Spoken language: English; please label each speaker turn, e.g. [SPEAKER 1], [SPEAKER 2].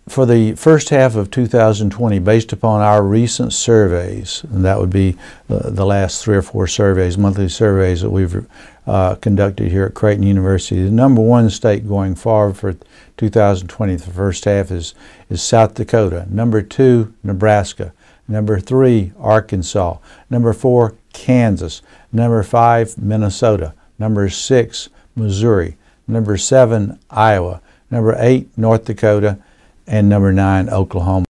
[SPEAKER 1] for the first half of 2020, based upon our recent surveys, and that would be the last 3 or 4 surveys, monthly surveys that we've conducted here at Creighton University, the number one state going forward for 2020, the first half, is South Dakota. Number 2, Nebraska. Number 3, Arkansas. Number 4, Kansas. Number 5, Minnesota. Number 6, Missouri. Number 7, Iowa. Number 8, North Dakota. And number 9, Oklahoma.